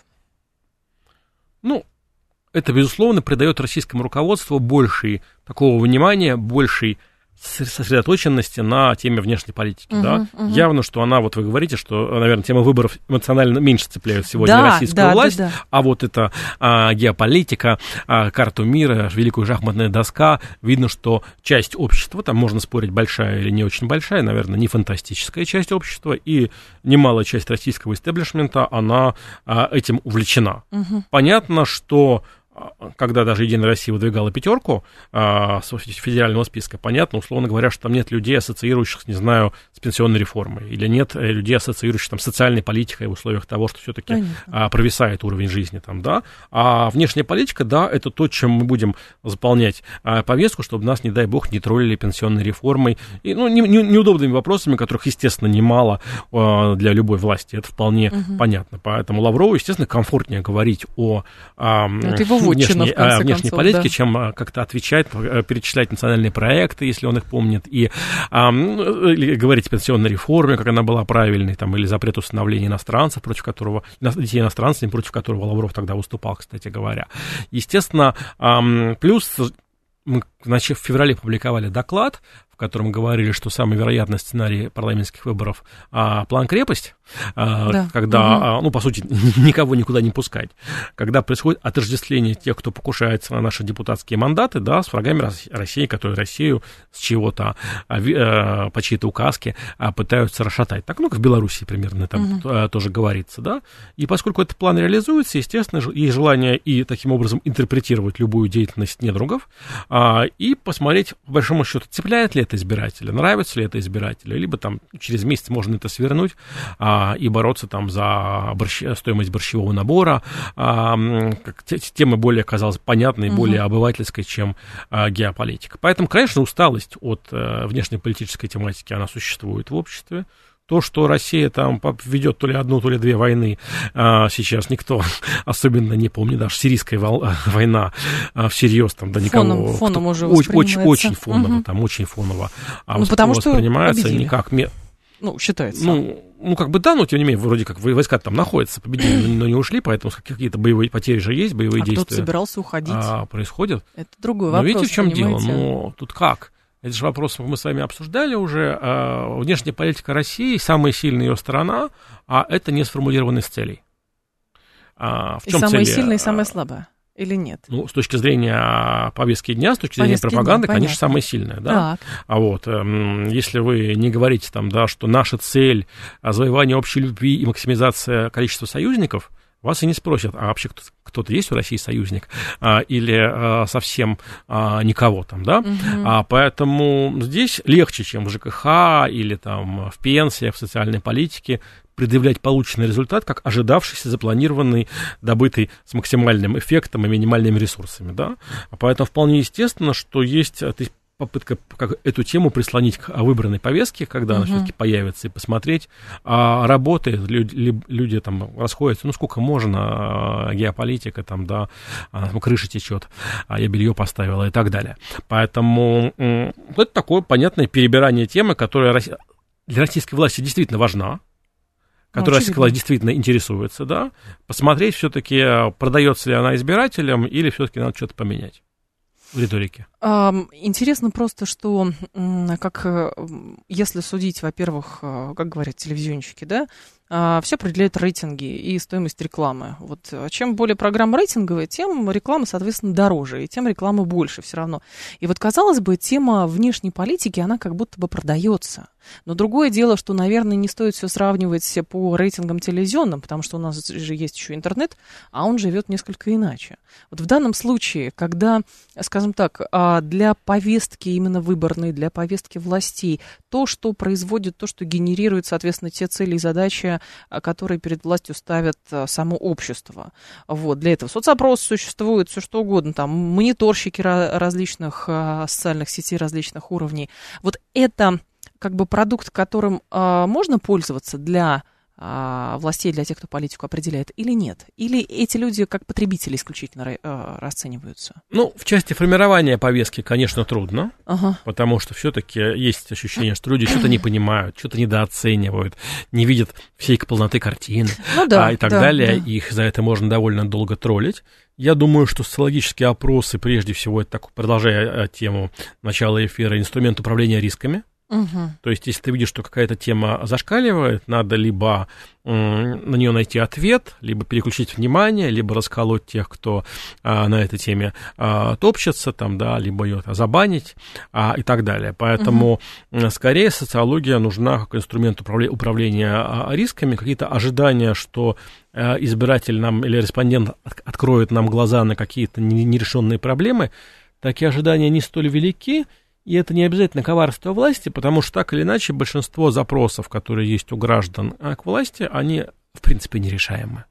Ну, это, безусловно, придает российскому руководству большей такого внимания, большей сосредоточенности на теме внешней политики, uh-huh, да. Uh-huh. Явно, что она, вот вы говорите, что, наверное, тема выборов эмоционально меньше цепляет сегодня да, российскую да, власть, да, да. а вот эта а, геополитика, а, карту мира, великая шахматная доска, видно, что часть общества, там можно спорить, большая или не очень большая, наверное, не фантастическая часть общества, и немалая часть российского истеблишмента, она а, этим увлечена. Uh-huh. Понятно, что когда даже Единая Россия выдвигала пятерку а, с федерального списка, понятно, условно говоря, что там нет людей, ассоциирующихся, не знаю, с пенсионной реформой, или нет людей, ассоциирующихся там, с социальной политикой в условиях того, что все-таки а, провисает уровень жизни там, да. А внешняя политика, да, это то, чем мы будем заполнять а, повестку, чтобы нас, не дай бог, не троллили пенсионной реформой, и, ну, не, не, неудобными вопросами, которых, естественно, немало а, для любой власти, это вполне угу. понятно. Поэтому Лаврову, естественно, комфортнее говорить о... А, внешней, а, внешней концов, политики, да. чем а, как-то отвечать, перечислять национальные проекты, если он их помнит, и а, или говорить о пенсионной реформе, как она была правильной, там, или запрет установления иностранцев, против которого, детей иностранцев, против которого Лавров тогда выступал, кстати говоря. Естественно, а, плюс... Мы, значит, в феврале публиковали доклад, в котором говорили, что самый вероятный сценарий парламентских выборов а, план-крепость, а, да. когда, угу. а, ну, по сути, никого никуда не пускать, когда происходит отождествление тех, кто покушается на наши депутатские мандаты, да, с врагами России, которые Россию с чего-то, а, а, по чьей-то указке а, пытаются расшатать. Так, ну, как в Беларуси примерно там угу. а, тоже говорится, да. И поскольку этот план реализуется, естественно, есть желание и таким образом интерпретировать любую деятельность недругов а, и посмотреть, по большому счету, цепляет ли это избирателя, нравится ли это избирателю, либо там через месяц можно это свернуть а, и бороться там за борщ, стоимость борщевого набора. А, как, тема более казалась понятной, угу. более обывательской, чем а, геополитика. Поэтому, конечно, усталость от а, внешнеполитической тематики, она существует в обществе. То, что Россия там ведет то ли одну, то ли две войны, а, сейчас никто особенно не помнит, даже сирийская война а, всерьез там, да, никого... Фоном, фоном уже очень, очень, очень фоново, угу. там очень фоново а, ну, потому воспринимается что никак... Ну, считается. Ну, ну, как бы да, но тем не менее, вроде как войска там находятся, победили, но не ушли, поэтому какие-то боевые потери же есть, боевые а действия. кто-то собирался уходить. А, происходят. Это другой но вопрос, видите, в чем понимаете? дело? Ну, тут как? Это же вопрос, мы с вами обсуждали уже. А, внешняя политика России, самая сильная ее сторона, а это не сформулированность целей. А, в чем и самая цели? сильная, и самая слабая. Или нет? Ну, с точки зрения повестки дня, с точки зрения повестки пропаганды, дня, конечно, самая сильная, да. А вот, если вы не говорите там, да, что наша цель завоевание общей любви и максимизация количества союзников, вас и не спросят, а вообще кто-то есть в России союзник а, или а, совсем а, никого там, да? Угу. А, поэтому здесь легче, чем в ЖКХ или там в пенсиях, в социальной политике, предъявлять полученный результат как ожидавшийся, запланированный, добытый с максимальным эффектом и минимальными ресурсами, да? Поэтому вполне естественно, что есть попытка как эту тему прислонить к выбранной повестке, когда uh-huh. она все-таки появится, и посмотреть, а работает, люди, люди там расходятся, ну, сколько можно, геополитика, там, да, там, крыша течет, я белье поставила и так далее. Поэтому это такое понятное перебирание темы, которая для российской власти действительно важна, которая российская власть действительно интересуется, да, посмотреть все-таки, продается ли она избирателям, или все-таки надо что-то поменять в риторике. Интересно просто, что, как, если судить, во-первых, как говорят телевизионщики, да, все определяют рейтинги и стоимость рекламы. Вот чем более программа рейтинговая, тем реклама, соответственно, дороже, и тем рекламы больше все равно. И вот, казалось бы, тема внешней политики, она как будто бы продается. Но другое дело, что, наверное, не стоит все сравнивать по рейтингам телевизионным, потому что у нас же есть еще интернет, а он живет несколько иначе. Вот в данном случае, когда, скажем так, для повестки именно выборной, для повестки властей, то, что производит, то, что генерирует, соответственно, те цели и задачи, которые перед властью ставят само общество. Вот, для этого соцопрос существует, все что угодно, там, мониторщики различных социальных сетей, различных уровней. Вот это как бы продукт, которым а, можно пользоваться для а, властей, для тех, кто политику определяет, или нет? Или эти люди как потребители исключительно а, расцениваются? Ну, в части формирования повестки, конечно, трудно, ага. потому что все-таки есть ощущение, что люди что-то не понимают, что-то недооценивают, не видят всей полноты картины ну, да, а, и так да, далее. Да. Их за это можно довольно долго троллить. Я думаю, что социологические опросы, прежде всего, это так, продолжая тему начала эфира, инструмент управления рисками. Угу. То есть, если ты видишь, что какая-то тема зашкаливает, надо либо м, на нее найти ответ, либо переключить внимание, либо расколоть тех, кто а, на этой теме а, топчется, там, да, либо ее забанить а, и так далее. Поэтому, угу. скорее, социология нужна как инструмент управля- управления а, рисками, какие-то ожидания, что а, избиратель нам или респондент от- откроет нам глаза на какие-то нерешенные проблемы. Такие ожидания не столь велики. И это не обязательно коварство власти, потому что так или иначе большинство запросов, которые есть у граждан к власти, они, в принципе, нерешаемы.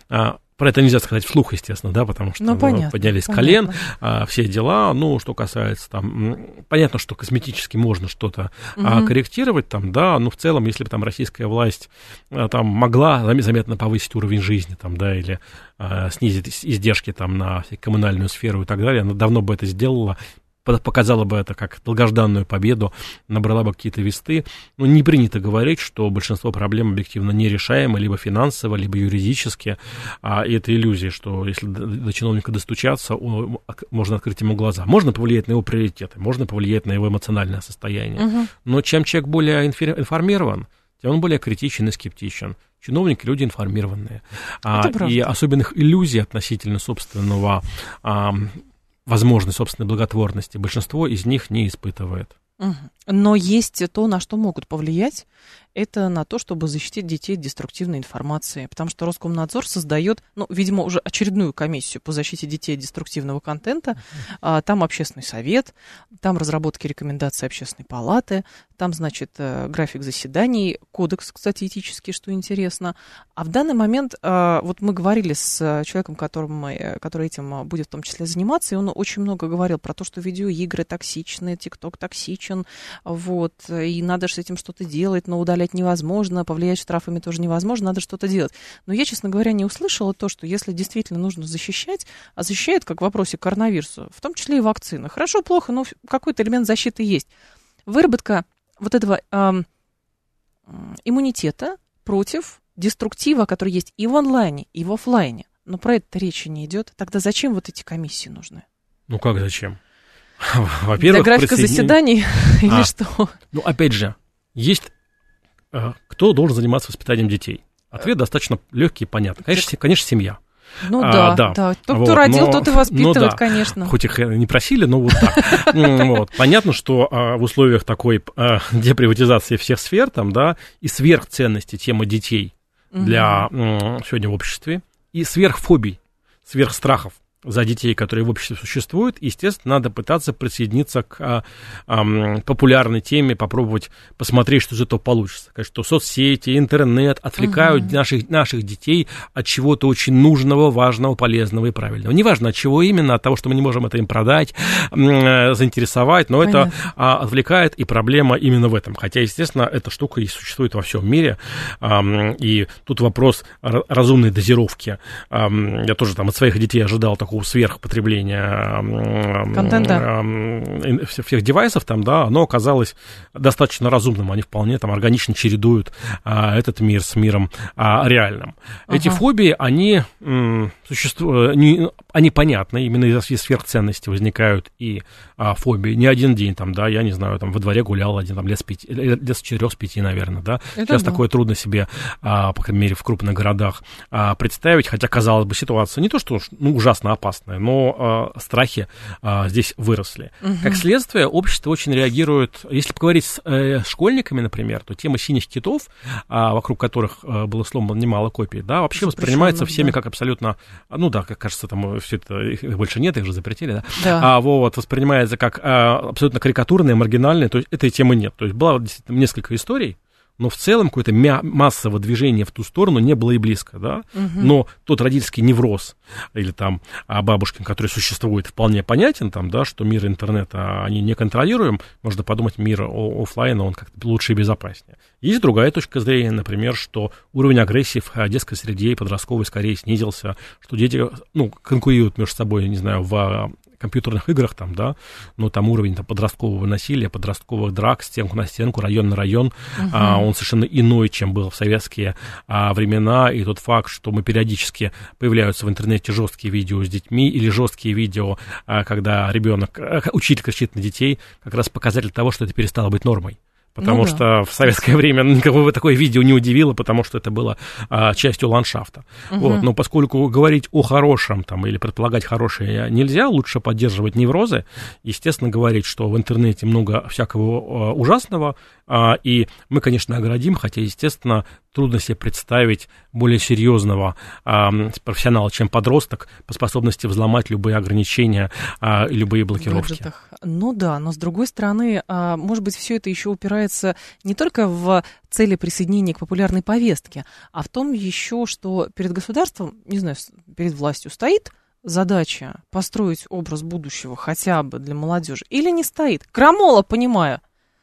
Про это нельзя сказать вслух, естественно, да, потому что ну, понятно, поднялись с колен, а, все дела, ну, что касается там, понятно, что косметически можно что-то угу. а, корректировать там, да, но в целом, если бы там российская власть а, там могла заметно повысить уровень жизни там, да, или а, снизить издержки там на коммунальную сферу и так далее, она давно бы это сделала, показала бы это как долгожданную победу, набрала бы какие-то весты. Но не принято говорить, что большинство проблем объективно нерешаемы, либо финансово, либо юридически. А, и это иллюзия, что если до, до чиновника достучаться, он, можно открыть ему глаза. Можно повлиять на его приоритеты, можно повлиять на его эмоциональное состояние. Угу. Но чем человек более информирован, тем он более критичен и скептичен. Чиновники — люди информированные. А, и особенных иллюзий относительно собственного... А, возможной собственной благотворности большинство из них не испытывает. Угу. Но есть то, на что могут повлиять, это на то, чтобы защитить детей от деструктивной информации, потому что Роскомнадзор создает, ну, видимо, уже очередную комиссию по защите детей от деструктивного контента. Uh-huh. А, там общественный совет, там разработки рекомендаций общественной палаты, там, значит, график заседаний, кодекс, кстати, этический, что интересно. А в данный момент, а, вот мы говорили с человеком, которым, который этим будет в том числе заниматься, и он очень много говорил про то, что видеоигры токсичны, ТикТок токсичен, вот, и надо с этим что-то делать, но удалять невозможно, повлиять штрафами тоже невозможно, надо что-то делать. Но я, честно говоря, не услышала то, что если действительно нужно защищать, а защищают, как в вопросе коронавируса, в том числе и вакцины. Хорошо, плохо, но какой-то элемент защиты есть. Выработка вот этого э, иммунитета против деструктива, который есть и в онлайне, и в офлайне. Но про это речи не идет. Тогда зачем вот эти комиссии нужны? Ну как зачем? Во-первых, для графика присоедин... заседаний или а, что? Ну, опять же, есть э, кто должен заниматься воспитанием детей? Ответ достаточно легкий и понятный. Конечно, конечно, семья. Ну а, да, да, да. Тот, вот, кто родил, но, тот и воспитывает, ну, да. конечно. Хоть их не просили, но вот так. вот. Понятно, что а, в условиях такой а, деприватизации всех сфер, там, да, и сверхценности темы детей для а, сегодня в обществе, и сверхфобий, сверхстрахов за детей, которые в обществе существуют, естественно, надо пытаться присоединиться к а, а, популярной теме, попробовать посмотреть, что из этого получится. Конечно, что соцсети, интернет отвлекают угу. наших, наших детей от чего-то очень нужного, важного, полезного и правильного. Неважно, от чего именно, от того, что мы не можем это им продать, заинтересовать, но Понятно. это а, отвлекает, и проблема именно в этом. Хотя, естественно, эта штука и существует во всем мире, а, и тут вопрос разумной дозировки. А, я тоже там от своих детей ожидал такого сверхпотребления контента всех девайсов, там, да, оно оказалось достаточно разумным. Они вполне там органично чередуют а, этот мир с миром а, реальным. Ага. Эти фобии, они м, существуют, они, они понятны, именно из-за сверхценности возникают и а, фобии. Не один день, там, да, я не знаю, там, во дворе гулял один, там, лет с пяти, лет с четырех, с пяти, наверное, да. Это Сейчас да. такое трудно себе, а, по крайней мере, в крупных городах а, представить, хотя, казалось бы, ситуация не то, что ну, ужасно опасная, но э, страхи э, здесь выросли. Угу. Как следствие, общество очень реагирует. Если поговорить с э, школьниками, например, то тема синих китов, э, вокруг которых э, было сломано немало копий, да, вообще воспринимается всеми да. как абсолютно, ну да, как кажется, там все это, их больше нет, их же запретили, да, да. А, вот, воспринимается как э, абсолютно карикатурное, маргинальное, то есть этой темы нет. То есть было действительно несколько историй, но в целом какое-то мя- массового движения в ту сторону не было и близко, да, угу. но тот родительский невроз или там бабушкин, который существует, вполне понятен, там, да, что мир интернета они не контролируем, можно подумать, мир о- офлайна, он как-то лучше и безопаснее. Есть другая точка зрения, например, что уровень агрессии в детской среде и подростковой скорее снизился, что дети, ну, конкурируют между собой, не знаю, в компьютерных играх, там, да, но там уровень там, подросткового насилия, подростковых драк, стенку на стенку, район на район, uh-huh. а, он совершенно иной, чем был в советские а, времена, и тот факт, что мы периодически появляются в интернете жесткие видео с детьми или жесткие видео, а, когда ребенок, учитель кричит на детей, как раз показатель того, что это перестало быть нормой. Потому ну, что да. в советское время никого такое видео не удивило, потому что это было а, частью ландшафта. Угу. Вот. Но поскольку говорить о хорошем там, или предполагать хорошее нельзя, лучше поддерживать неврозы. Естественно, говорить, что в интернете много всякого а, ужасного, а, и мы, конечно, оградим, хотя, естественно, трудно себе представить более серьезного а, профессионала, чем подросток, по способности взломать любые ограничения, а, любые блокировки. Ну да, но с другой стороны, а, может быть, все это еще упирается не только в цели присоединения к популярной повестке, а в том еще, что перед государством, не знаю, перед властью стоит задача построить образ будущего хотя бы для молодежи, или не стоит. Крамола, понимаю.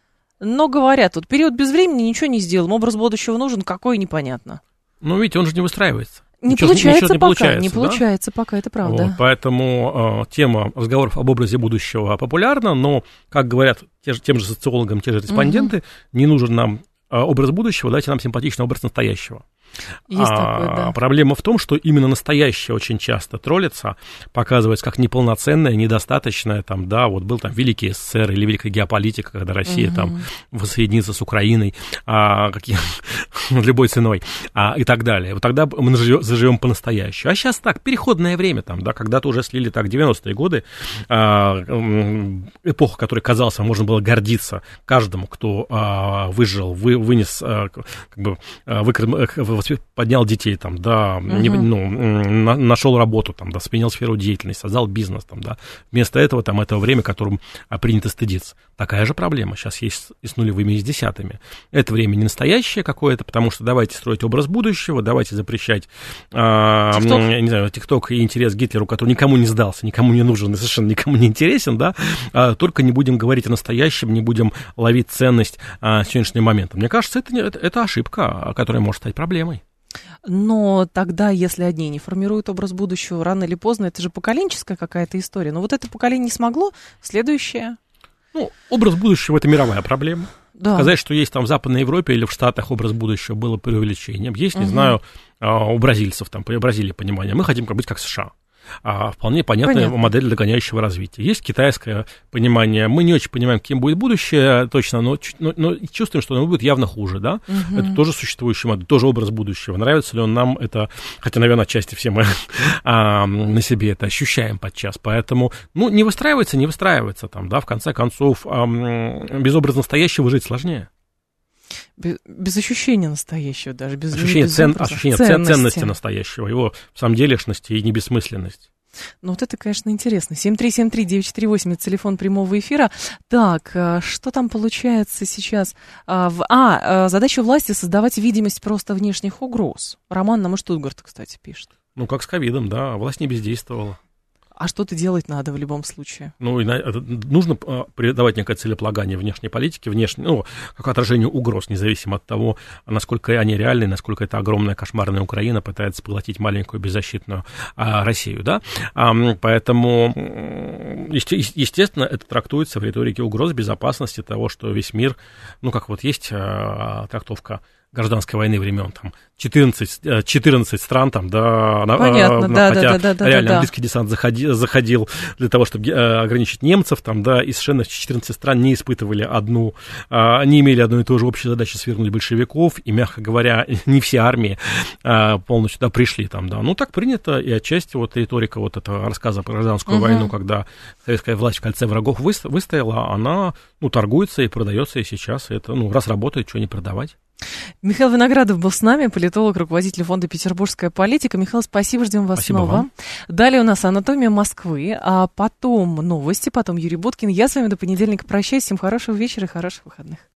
Но говорят, вот период безвремени ничего не сделаем, образ будущего нужен, какой непонятно. Ну, видите, он же не выстраивается. Не ничего, получается ничего не пока, получается, не да? получается пока, это правда. Вот, поэтому э, тема разговоров об образе будущего популярна, но, как говорят те же, тем же социологам, те же респонденты, угу. не нужен нам э, образ будущего, дайте нам симпатичный образ настоящего. Есть а, такое, да. Проблема в том, что именно настоящее очень часто троллится, показывается как неполноценное, недостаточное. Там, да, вот был там Великий СССР или Великая геополитика, когда Россия угу. там воссоединится с Украиной а, каким, любой ценой а, и так далее. Вот тогда мы заживем по-настоящему. А сейчас так, переходное время, там, да, когда-то уже слили так девяностые годы, а, эпоха, которой, казалось, можно было гордиться каждому, кто а, выжил, вы, вынес, а, как бы, выкр... поднял детей, там, да, uh-huh. не, ну, на, нашел работу, там, да, сменил сферу деятельности, создал бизнес, там, да. Вместо этого, там, этого время, которым а, принято стыдиться. Такая же проблема сейчас есть и с нулевыми, и с десятыми. Это время не настоящее какое-то, потому что давайте строить образ будущего, давайте запрещать, а, я не знаю, ТикТок и интерес к Гитлеру, который никому не сдался, никому не нужен и совершенно никому не интересен, да, а, только не будем говорить о настоящем, не будем ловить ценность а, сегодняшнего момента. Мне кажется, это, это, это ошибка, которая может стать проблемой. Но тогда, если одни не формируют образ будущего, рано или поздно, это же поколенческая какая-то история. Но вот это поколение не смогло, следующее... Ну, образ будущего – это мировая проблема. Да. Сказать, что есть там в Западной Европе или в Штатах образ будущего, было преувеличением. Есть, не угу. знаю, у бразильцев, там, в Бразилии понимание, мы хотим быть как США. А, вполне понятная Понятно. модель догоняющего развития. Есть китайское понимание. Мы не очень понимаем, каким будет будущее точно, но, но, но чувствуем, что оно будет явно хуже, да? Угу. Это тоже существующий модель, тоже образ будущего. Нравится ли он нам это, хотя, наверное, отчасти все мы а, на себе это ощущаем подчас. Поэтому, ну, не выстраивается, не выстраивается там, да, в конце концов, а, без образа настоящего жить сложнее. Без, без ощущения настоящего даже. Без, ощущение без цен, ощущение ценности. ценности настоящего, его самом делешности и небессмысленности. Ну, вот это, конечно, интересно. семь три семь три девять четыре восемь, это телефон прямого эфира. Так, что там получается сейчас? А, задача власти — создавать видимость просто внешних угроз. Роман нам из Штутгарта, кстати, пишет. Ну, как с ковидом, да, власть не бездействовала. А что-то делать надо в любом случае. Ну, и на, нужно придавать некое целеполагание внешней политике, внешней, ну, как отражению угроз, независимо от того, насколько они реальны, насколько эта огромная кошмарная Украина пытается поглотить маленькую беззащитную а, Россию, да. А, поэтому, есте, естественно, это трактуется в риторике угроз безопасности того, что весь мир, ну, как вот есть а, трактовка гражданской войны времен, там, четырнадцать, четырнадцать стран, там, да, Понятно, на, да, хотя да, да, реально да, английский да. десант заходил, заходил для того, чтобы э, ограничить немцев, там, да, и совершенно четырнадцать стран не испытывали одну, э, не имели одной и той же общей задачи свергнуть большевиков, и, мягко говоря, не все армии э, полностью туда пришли, там, да, ну, так принято, и отчасти вот риторика вот этого рассказа про гражданскую угу. войну, когда советская власть в кольце врагов выстояла, она, ну, торгуется и продается и сейчас, и это, ну, раз работает, что не продавать. Михаил Виноградов был с нами, политолог, руководитель фонда «Петербургская политика». Михаил, спасибо, ждем вас спасибо снова. Вам. Далее у нас «Анатомия Москвы», а потом новости, потом Юрий Буткин. Я с вами до понедельника прощаюсь. Всем хорошего вечера и хороших выходных.